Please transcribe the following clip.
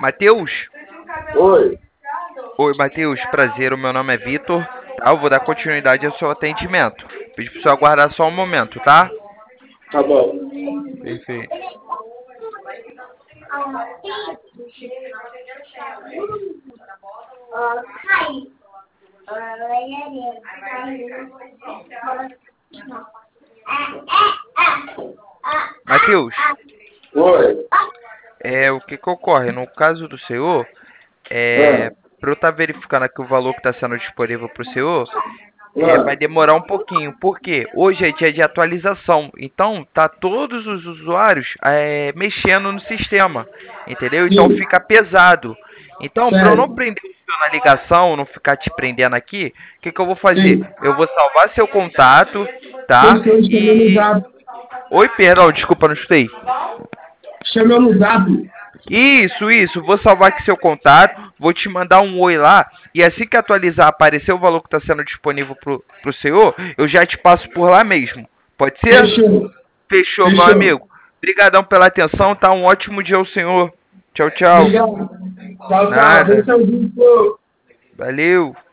Matheus? Oi. Oi, Matheus. Prazer, o meu nome é Vitor. Tá? Eu vou dar continuidade ao seu atendimento. Pedi pro senhor aguardar só um momento, tá? Tá bom. Perfeito. Matheus, Oi. o que que ocorre? No caso do senhor, Ah, para eu estar verificando aqui o valor que está sendo disponível para o senhor, vai ah, demorar um pouquinho. Por quê? Hoje é dia de atualização. Então, tá todos os usuários mexendo no sistema, entendeu? Então sim, fica pesado. Então, para eu não certo. prender o senhor na ligação, não ficar te prendendo aqui, o que que eu vou fazer? Sim. Eu vou salvar seu contato, tá? Fechou, chama no E... zap. Oi, perdão, desculpa, não escutei. Chama no zap. Isso. Vou salvar aqui seu contato, vou te mandar um oi lá, e assim que atualizar, aparecer o valor que está sendo disponível pro senhor, eu já te passo por lá mesmo. Pode ser? Fechou. Fechou, meu Fechou. amigo. Obrigadão pela atenção, tá? Um ótimo dia ao senhor. Tchau, tchau. Obrigado. Tchau, tchau. Nada. Abençoe. Valeu.